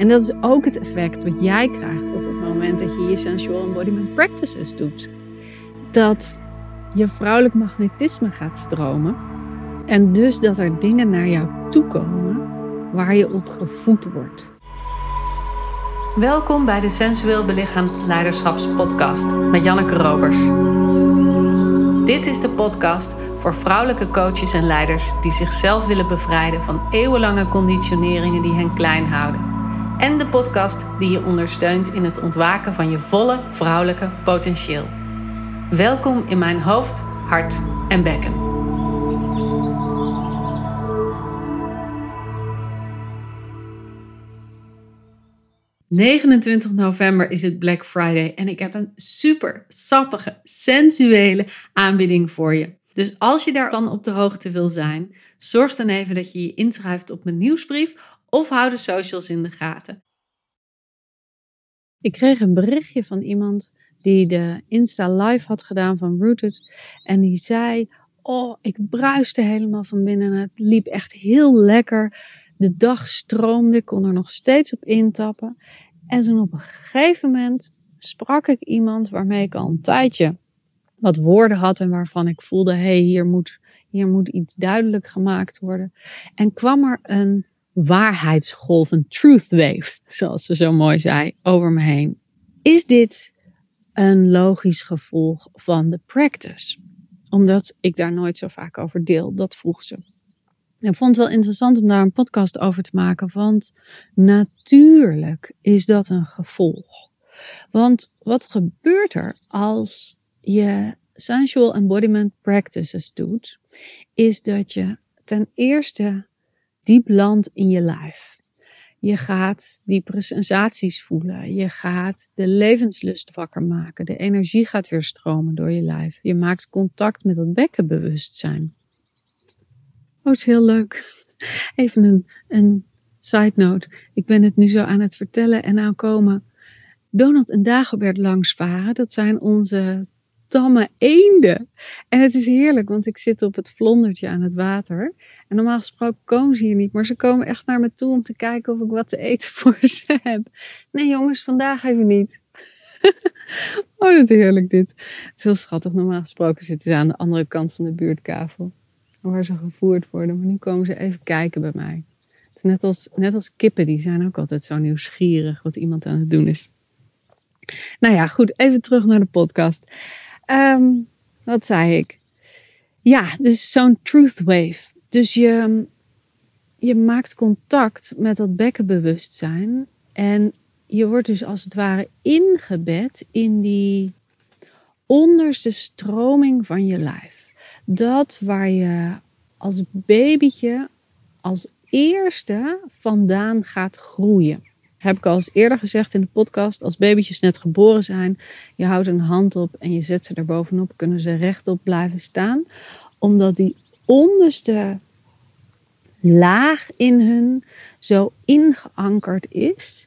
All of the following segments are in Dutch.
En dat is ook het effect wat jij krijgt op het moment dat je je sensual embodiment practices doet. Dat je vrouwelijk magnetisme gaat stromen. En dus dat er dingen naar jou toe komen waar je op gevoed wordt. Welkom bij de Sensueel Belichaamd Leiderschapspodcast met Janneke Robers. Dit is de podcast voor vrouwelijke coaches en leiders die zichzelf willen bevrijden van eeuwenlange conditioneringen die hen klein houden. En de podcast die je ondersteunt in het ontwaken van je volle vrouwelijke potentieel. Welkom in mijn hoofd, hart en bekken. ...29 november is het Black Friday en ik heb een super sappige, sensuele aanbieding voor je. Dus als je daarvan op de hoogte wil zijn, zorg dan even dat je je inschrijft op mijn nieuwsbrief of hou de socials in de gaten. Ik kreeg een berichtje van iemand die de Insta Live had gedaan van Rooted en die zei, ik bruiste helemaal van binnen en het liep echt heel lekker. De dag stroomde, ik kon er nog steeds op intappen. En toen op een gegeven moment sprak ik iemand waarmee ik al een tijdje wat woorden had en waarvan ik voelde, hier moet iets duidelijk gemaakt worden. En kwam er een waarheidsgolf, een truth wave, zoals ze zo mooi zei, over me heen. Is dit een logisch gevolg van de practice? Omdat ik daar nooit zo vaak over deel, dat vroeg ze. Ik vond het wel interessant om daar een podcast over te maken, want natuurlijk is dat een gevolg. Want wat gebeurt er als je sensual embodiment practices doet, is dat je ten eerste diep landt in je lijf. Je gaat diepere sensaties voelen. Je gaat de levenslust wakker maken. De energie gaat weer stromen door je lijf. Je maakt contact met dat bekkenbewustzijn. Het is heel leuk. Even een side note. Ik ben het nu zo aan het vertellen en nou komen Donald en Dagobert langsvaren. Dat zijn onze tamme eenden. En het is heerlijk, want ik zit op het vlondertje aan het water. En normaal gesproken komen ze hier niet, maar ze komen echt naar me toe om te kijken of ik wat te eten voor ze heb. Nee jongens, vandaag even niet. Dat is heerlijk dit. Het is heel schattig. Normaal gesproken zitten ze aan de andere kant van de buurtkavel, waar ze gevoerd worden. Maar nu komen ze even kijken bij mij. Het is net als kippen, die zijn ook altijd zo nieuwsgierig wat iemand aan het doen is. Nou ja, goed. Even terug naar de podcast. Wat zei ik? Ja, dus zo'n truth wave. Dus je maakt contact met dat bekkenbewustzijn. En je wordt dus als het ware ingebed in die onderste stroming van je lijf. Dat waar je als babytje als eerste vandaan gaat groeien. Heb ik al eens eerder gezegd in de podcast. Als babytjes net geboren zijn. Je houdt een hand op en je zet ze er bovenop. Kunnen ze rechtop blijven staan. Omdat die onderste laag in hun zo ingeankerd is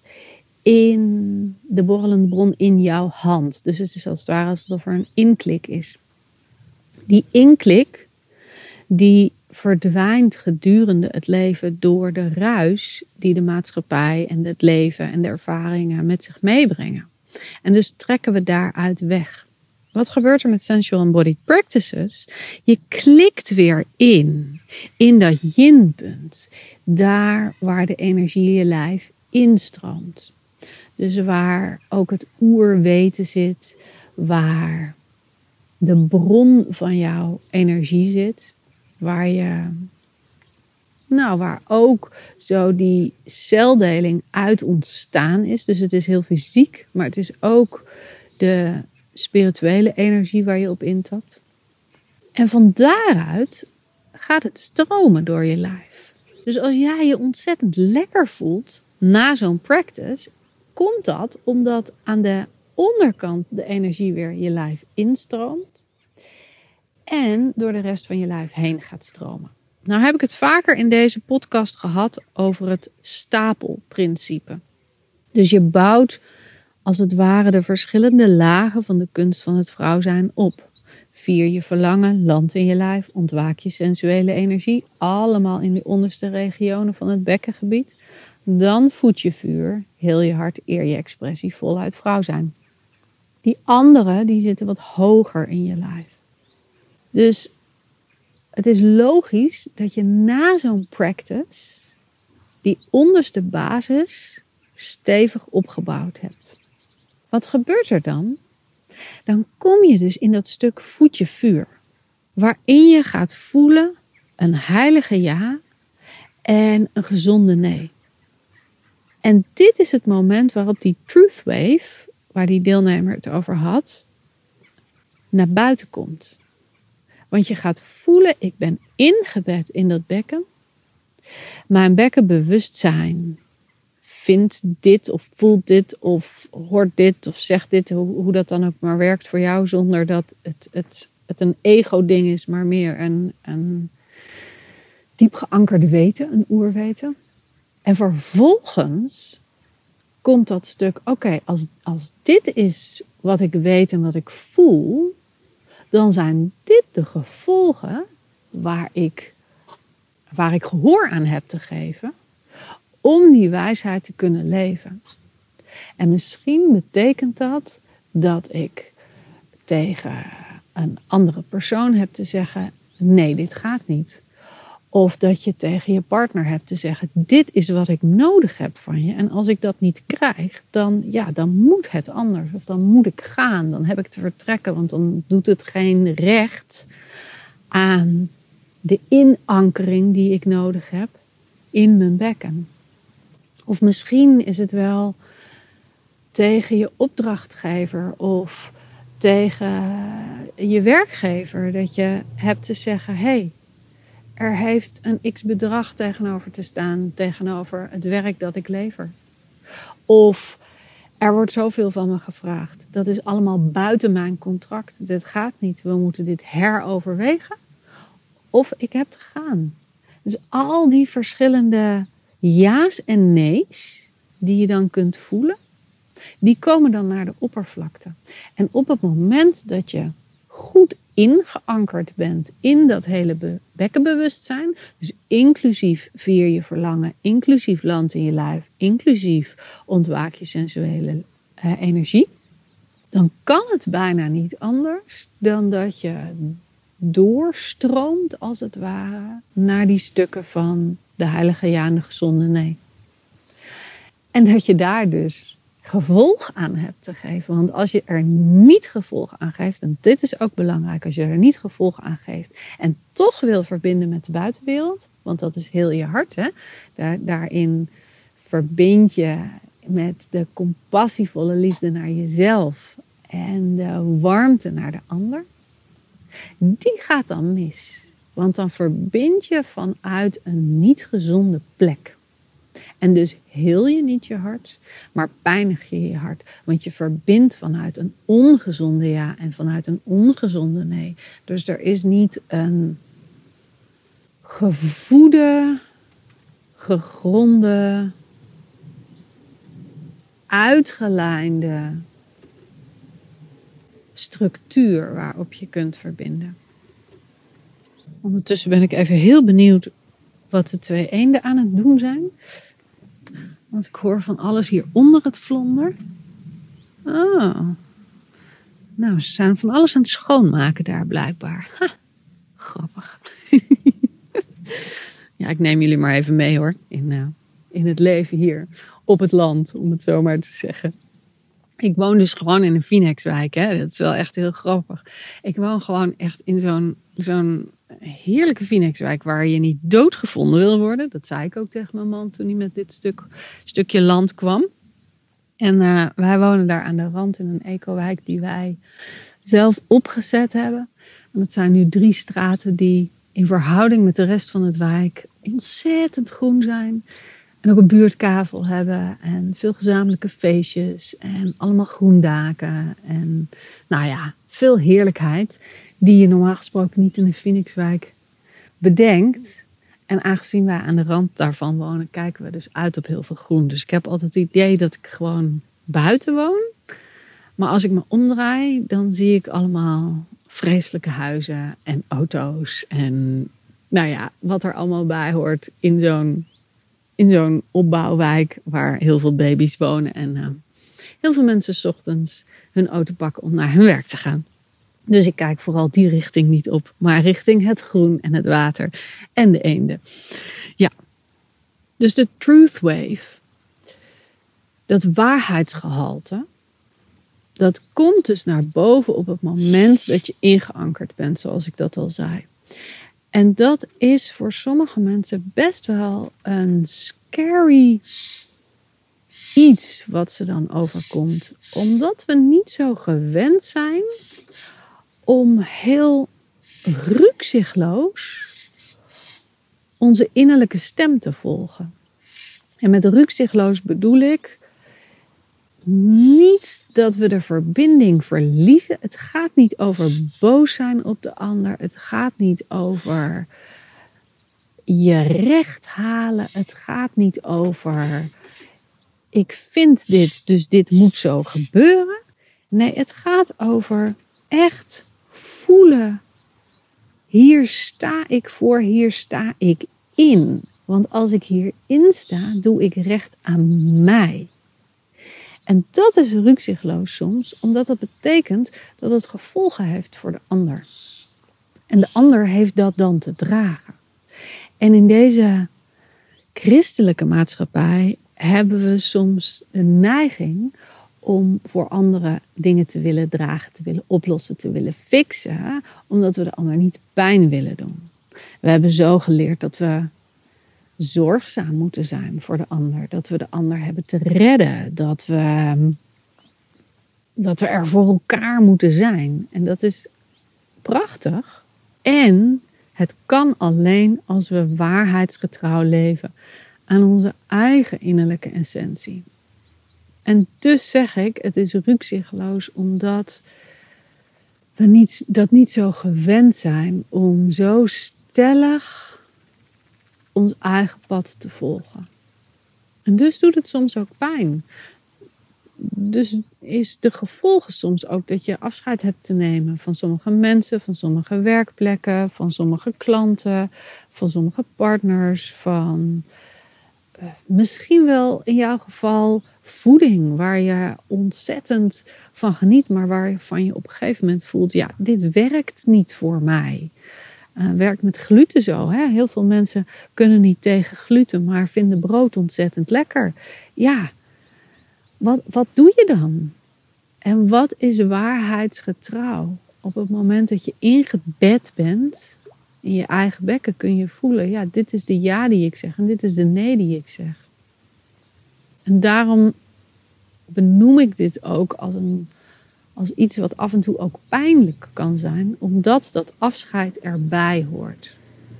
in de borrelende bron in jouw hand. Dus het is als het ware alsof er een inklik is. Die inklik, die verdwijnt gedurende het leven door de ruis die de maatschappij en het leven en de ervaringen met zich meebrengen. En dus trekken we daaruit weg. Wat gebeurt er met sensual embodied practices? Je klikt weer in dat yin-punt. Daar waar de energie je lijf instroomt. Dus waar ook het oerweten zit, waar de bron van jouw energie zit. Waar ook zo die celdeling uit ontstaan is. Dus het is heel fysiek, maar het is ook de spirituele energie waar je op intapt. En van daaruit gaat het stromen door je lijf. Dus als jij je ontzettend lekker voelt na zo'n practice, komt dat omdat aan de onderkant de energie weer je lijf instroomt. En door de rest van je lijf heen gaat stromen. Nou heb ik het vaker in deze podcast gehad over het stapelprincipe. Dus je bouwt als het ware de verschillende lagen van de kunst van het vrouw zijn op. Vier je verlangen, land in je lijf, ontwaak je sensuele energie. Allemaal in de onderste regionen van het bekkengebied. dan voed je vuur, heel je hart, eer je expressie, voluit vrouw zijn. Die andere, die zitten wat hoger in je lijf. Dus het is logisch dat je na zo'n practice die onderste basis stevig opgebouwd hebt. Wat gebeurt er dan? Dan kom je dus in dat stuk voed je vuur. Waarin je gaat voelen een heilige ja en een gezonde nee. En dit is het moment waarop die truth wave, waar die deelnemer het over had, naar buiten komt. Want je gaat voelen, ik ben ingebed in dat bekken. Mijn bekkenbewustzijn vindt dit of voelt dit of hoort dit of zegt dit. Hoe dat dan ook maar werkt voor jou. Zonder dat het een ego-ding is, maar meer een diep geankerde weten, een oerweten. En vervolgens komt dat stuk, oké, als dit is wat ik weet en wat ik voel, dan zijn dit de gevolgen waar ik gehoor aan heb te geven om die wijsheid te kunnen leven. En misschien betekent dat ik tegen een andere persoon heb te zeggen, nee, dit gaat niet. Of dat je tegen je partner hebt te zeggen, dit is wat ik nodig heb van je. En als ik dat niet krijg, dan moet het anders. Of dan moet ik gaan, dan heb ik te vertrekken. Want dan doet het geen recht aan de inankering die ik nodig heb in mijn bekken. Of misschien is het wel tegen je opdrachtgever of tegen je werkgever dat je hebt te zeggen, hey, er heeft een x-bedrag tegenover te staan tegenover het werk dat ik lever. Of er wordt zoveel van me gevraagd. Dat is allemaal buiten mijn contract. Dit gaat niet. We moeten dit heroverwegen. Of ik heb te gaan. Dus al die verschillende ja's en nee's die je dan kunt voelen, die komen dan naar de oppervlakte. En op het moment dat je goed ingeankerd bent in dat hele bekkenbewustzijn, dus inclusief vier je verlangen, inclusief land in je lijf, inclusief ontwaak je sensuele energie, dan kan het bijna niet anders dan dat je doorstroomt, als het ware, naar die stukken van de heilige ja en de gezonde nee. En dat je daar dus gevolg aan hebt te geven. Want als je er niet gevolg aan geeft, en dit is ook belangrijk, als je er niet gevolg aan geeft en toch wil verbinden met de buitenwereld, want dat is heel je hart, hè? Daarin verbind je met de compassievolle liefde naar jezelf en de warmte naar de ander. Die gaat dan mis. Want dan verbind je vanuit een niet gezonde plek. En dus heel je niet je hart, maar pijnig je je hart. Want je verbindt vanuit een ongezonde ja en vanuit een ongezonde nee. Dus er is niet een gevoede, gegronde, uitgelijnde structuur waarop je kunt verbinden. Ondertussen ben ik even heel benieuwd wat de twee eenden aan het doen zijn. Want ik hoor van alles hier onder het vlonder. Oh. Nou, ze zijn van alles aan het schoonmaken daar blijkbaar. Ha, grappig. Ja, ik neem jullie maar even mee hoor. In het leven hier op het land, om het zo maar te zeggen. Ik woon dus gewoon in een Phoenixwijk. Hè? Dat is wel echt heel grappig. Ik woon gewoon echt in zo'n heerlijke Phoenixwijk waar je niet doodgevonden wil worden. Dat zei ik ook tegen mijn man toen hij met dit stukje land kwam. En wij wonen daar aan de rand in een ecowijk die wij zelf opgezet hebben. En dat zijn nu 3 straten die in verhouding met de rest van het wijk ontzettend groen zijn. En ook een buurtkavel hebben en veel gezamenlijke feestjes en allemaal groendaken. En nou ja, veel heerlijkheid die je normaal gesproken niet in de Phoenixwijk bedenkt. En aangezien wij aan de rand daarvan wonen, kijken we dus uit op heel veel groen. Dus ik heb altijd het idee dat ik gewoon buiten woon. Maar als ik me omdraai, dan zie ik allemaal vreselijke huizen en auto's. En nou ja, wat er allemaal bij hoort in zo'n in zo'n opbouwwijk waar heel veel baby's wonen. En heel veel mensen 's ochtends hun auto pakken om naar hun werk te gaan. Dus ik kijk vooral die richting niet op. Maar richting het groen en het water en de eenden. Ja, dus de truth wave. Dat waarheidsgehalte. Dat komt dus naar boven op het moment dat je ingeankerd bent, zoals ik dat al zei. En dat is voor sommige mensen best wel een scary iets wat ze dan overkomt. Omdat we niet zo gewend zijn om heel rukzichtloos onze innerlijke stem te volgen. En met rukzichtloos bedoel ik niet dat we de verbinding verliezen. Het gaat niet over boos zijn op de ander. Het gaat niet over je recht halen. Het gaat niet over ik vind dit, dus dit moet zo gebeuren. Nee, het gaat over echt voelen. Hier sta ik voor, hier sta ik in. Want als ik hierin sta, doe ik recht aan mij. En dat is rukzichtloos soms, omdat dat betekent dat het gevolgen heeft voor de ander. En de ander heeft dat dan te dragen. En in deze christelijke maatschappij hebben we soms een neiging om voor anderen dingen te willen dragen, te willen oplossen, te willen fixen, omdat we de ander niet pijn willen doen. We hebben zo geleerd dat we zorgzaam moeten zijn voor de ander. Dat we de ander hebben te redden. Dat we er voor elkaar moeten zijn. En dat is prachtig. En het kan alleen als we waarheidsgetrouw leven aan onze eigen innerlijke essentie. En dus zeg ik, het is rukzichtloos omdat we dat niet zo gewend zijn om zo stellig ons eigen pad te volgen. En dus doet het soms ook pijn. Dus is de gevolgen soms ook dat je afscheid hebt te nemen van sommige mensen, van sommige werkplekken, van sommige klanten, van sommige partners, van misschien wel in jouw geval voeding waar je ontzettend van geniet, maar waarvan je op een gegeven moment voelt, ja, dit werkt niet voor mij. Werkt met gluten zo. Hè? Heel veel mensen kunnen niet tegen gluten, maar vinden brood ontzettend lekker. Ja, wat doe je dan? En wat is waarheidsgetrouw? Op het moment dat je ingebed bent in je eigen bekken kun je voelen, ja, dit is de ja die ik zeg en dit is de nee die ik zeg. En daarom benoem ik dit ook als iets wat af en toe ook pijnlijk kan zijn, omdat dat afscheid erbij hoort.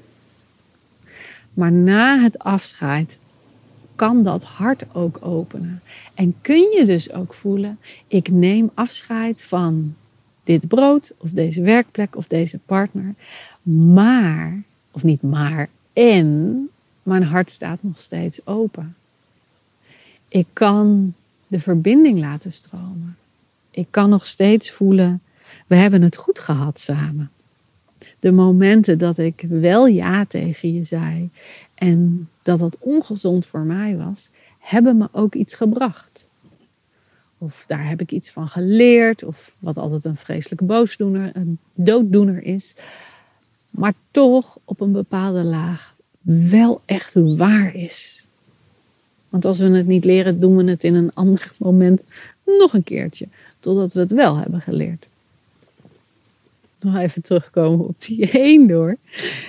Maar na het afscheid kan dat hart ook openen. En kun je dus ook voelen, ik neem afscheid van dit brood of deze werkplek of deze partner. Maar, of niet maar, en mijn hart staat nog steeds open. Ik kan de verbinding laten stromen. Ik kan nog steeds voelen, we hebben het goed gehad samen. De momenten dat ik wel ja tegen je zei en dat het ongezond voor mij was, hebben me ook iets gebracht. Of daar heb ik iets van geleerd, of wat altijd een vreselijke een dooddoener is. Maar toch op een bepaalde laag wel echt waar is. Want als we het niet leren, doen we het in een ander moment nog een keertje. Totdat we het wel hebben geleerd. Nog even terugkomen op die eendoor.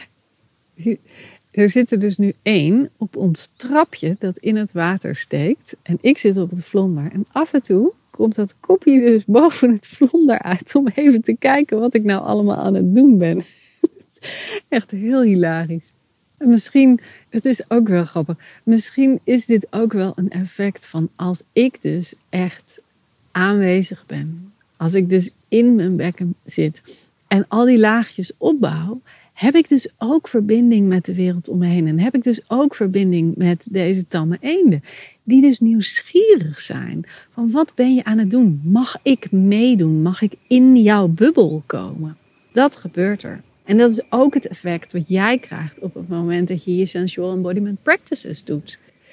Er zit er dus nu 1 op ons trapje dat in het water steekt. En ik zit op het vlonder. En af en toe komt dat kopje dus boven het vlonder uit. Om even te kijken wat ik nou allemaal aan het doen ben. Echt heel hilarisch. En misschien, het is ook wel grappig. Misschien is dit ook wel een effect van als ik dus echt aanwezig ben. Als ik dus in mijn bekken zit en al die laagjes opbouw, heb ik dus ook verbinding met de wereld om me heen. En heb ik dus ook verbinding met deze tamme eenden. Die dus nieuwsgierig zijn. Van wat ben je aan het doen? Mag ik meedoen? Mag ik in jouw bubbel komen? Dat gebeurt er. En dat is ook het effect wat jij krijgt op het moment dat je je sensual embodiment practices doet.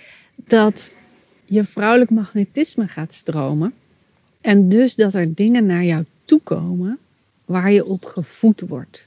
dat je vrouwelijk magnetisme gaat stromen. En dus dat er dingen naar jou toe komen waar je op gevoed wordt.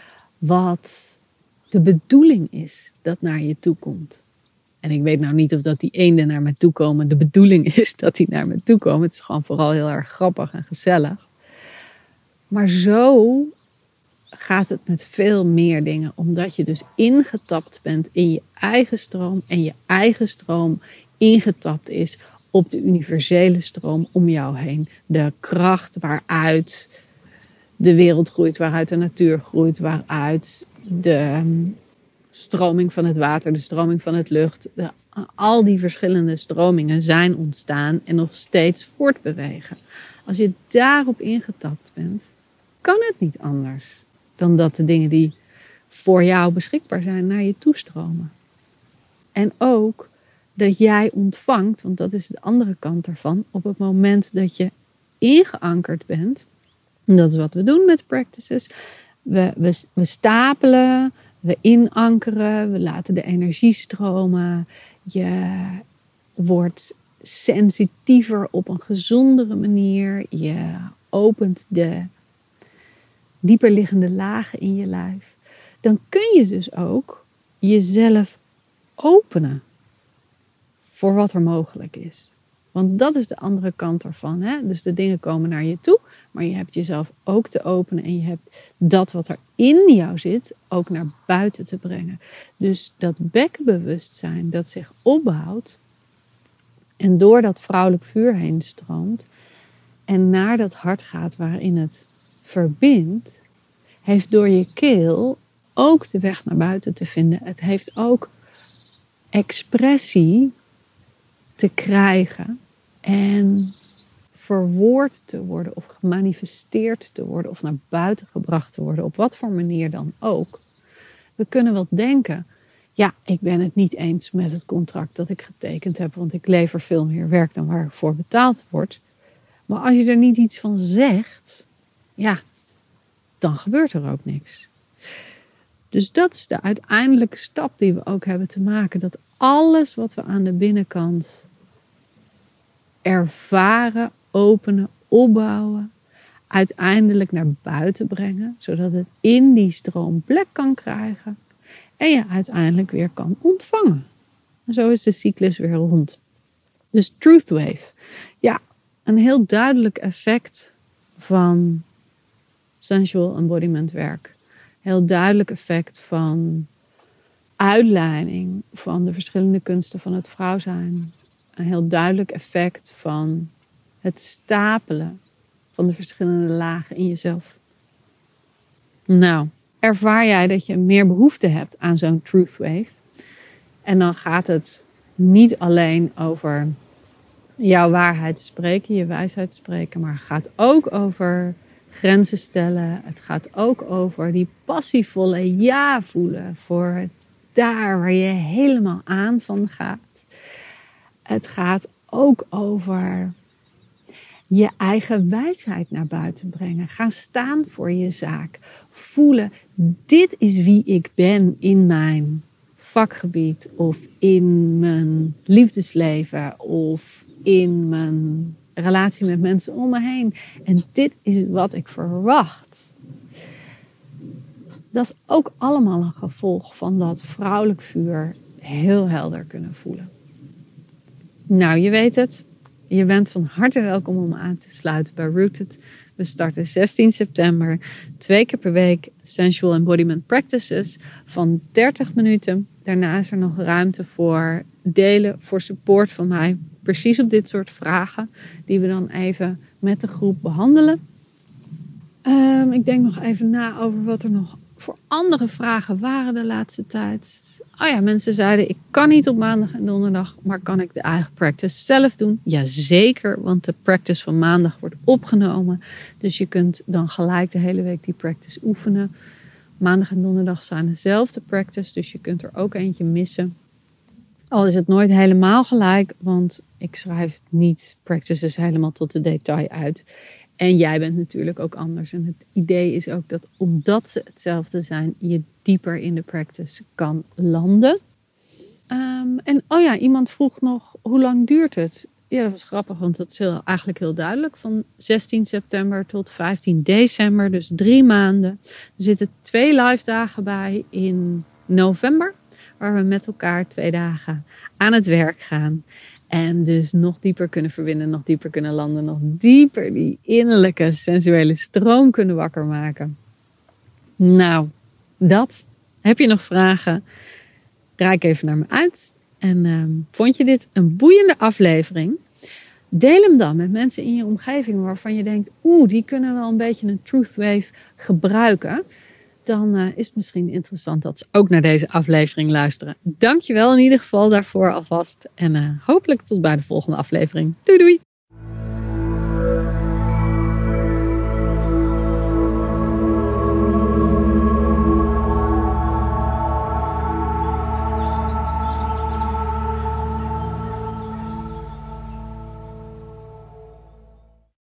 Wat de bedoeling is dat naar je toe komt. En ik weet nou niet of dat die eenden naar me toe komen de bedoeling is dat die naar me toe komen. Het is gewoon vooral heel erg grappig en gezellig. Maar zo gaat het met veel meer dingen. Omdat je dus ingetapt bent in je eigen stroom. En je eigen stroom ingetapt is op de universele stroom om jou heen. De kracht waaruit de wereld groeit, waaruit de natuur groeit, waaruit de stroming van het water, de stroming van het lucht. Al die verschillende stromingen zijn ontstaan en nog steeds voortbewegen. Als je daarop ingetapt bent, kan het niet anders dan dat de dingen die voor jou beschikbaar zijn naar je toestromen. En ook dat jij ontvangt, want dat is de andere kant ervan, op het moment dat je ingeankerd bent. En dat is wat we doen met practices. We stapelen, we inankeren, we laten de energie stromen. Je wordt sensitiever op een gezondere manier. Je opent de dieperliggende lagen in je lijf. Dan kun je dus ook jezelf openen voor wat er mogelijk is. Want dat is de andere kant ervan. Hè? Dus de dingen komen naar je toe. Maar je hebt jezelf ook te openen. En je hebt dat wat er in jou zit ook naar buiten te brengen. Dus dat bekkenbewustzijn dat zich opbouwt. En door dat vrouwelijk vuur heen stroomt. En naar dat hart gaat waarin het verbindt. Heeft door je keel ook de weg naar buiten te vinden. Het heeft ook expressie te krijgen en verwoord te worden of gemanifesteerd te worden of naar buiten gebracht te worden, op wat voor manier dan ook. We kunnen wel denken, ja, ik ben het niet eens met het contract dat ik getekend heb, want ik lever veel meer werk dan waar ik voor betaald word. Maar als je er niet iets van zegt, ja, dan gebeurt er ook niks. Dus dat is de uiteindelijke stap die we ook hebben te maken. Dat alles wat we aan de binnenkant ervaren, openen, opbouwen, uiteindelijk naar buiten brengen. Zodat het in die stroom plek kan krijgen. En je uiteindelijk weer kan ontvangen. En zo is de cyclus weer rond. Dus Truth Wave. Ja, een heel duidelijk effect van sensual embodiment werk. Heel duidelijk effect van uitleiding van de verschillende kunsten van het vrouw zijn. Een heel duidelijk effect van het stapelen van de verschillende lagen in jezelf. Nou, ervaar jij dat je meer behoefte hebt aan zo'n Truth Wave? En dan gaat het niet alleen over jouw waarheid spreken, je wijsheid spreken, maar het gaat ook over grenzen stellen. Het gaat ook over die passievolle ja voelen voor daar waar je helemaal aan van gaat. Het gaat ook over je eigen wijsheid naar buiten brengen. Gaan staan voor je zaak. Voelen, dit is wie ik ben in mijn vakgebied of in mijn liefdesleven of in mijn relatie met mensen om me heen. En dit is wat ik verwacht. Dat is ook allemaal een gevolg van dat vrouwelijk vuur heel helder kunnen voelen. Nou, je weet het. Je bent van harte welkom om aan te sluiten bij Rooted. We starten 16 september. 2 keer per week Sensual Embodiment Practices van 30 minuten. Daarna is er nog ruimte voor delen, voor support van mij. Precies op dit soort vragen. Die we dan even met de groep behandelen. Ik denk nog even na over wat er nog voor andere vragen waren de laatste tijd. Oh ja, mensen zeiden ik kan niet op maandag en donderdag, maar kan ik de eigen practice zelf doen? Jazeker, want de practice van maandag wordt opgenomen. Dus je kunt dan gelijk de hele week die practice oefenen. Maandag en donderdag zijn dezelfde practice, dus je kunt er ook eentje missen. Al is het nooit helemaal gelijk, want ik schrijf niet practices helemaal tot de detail uit. En jij bent natuurlijk ook anders. En het idee is ook dat omdat ze hetzelfde zijn, je dieper in de practice kan landen. Iemand vroeg nog, hoe lang duurt het? Ja, dat was grappig, want dat is eigenlijk heel duidelijk. Van 16 september tot 15 december, dus 3 maanden. Er zitten 2 live dagen bij in november, waar we met elkaar 2 dagen aan het werk gaan. En dus nog dieper kunnen verbinden, nog dieper kunnen landen, nog dieper die innerlijke sensuele stroom kunnen wakker maken. Nou, dat. Heb je nog vragen? Raak even naar me uit. En vond je dit een boeiende aflevering? Deel hem dan met mensen in je omgeving waarvan je denkt, die kunnen wel een beetje een truth wave gebruiken. Dan is het misschien interessant dat ze ook naar deze aflevering luisteren. Dankjewel in ieder geval daarvoor alvast. En hopelijk tot bij de volgende aflevering. Doei doei!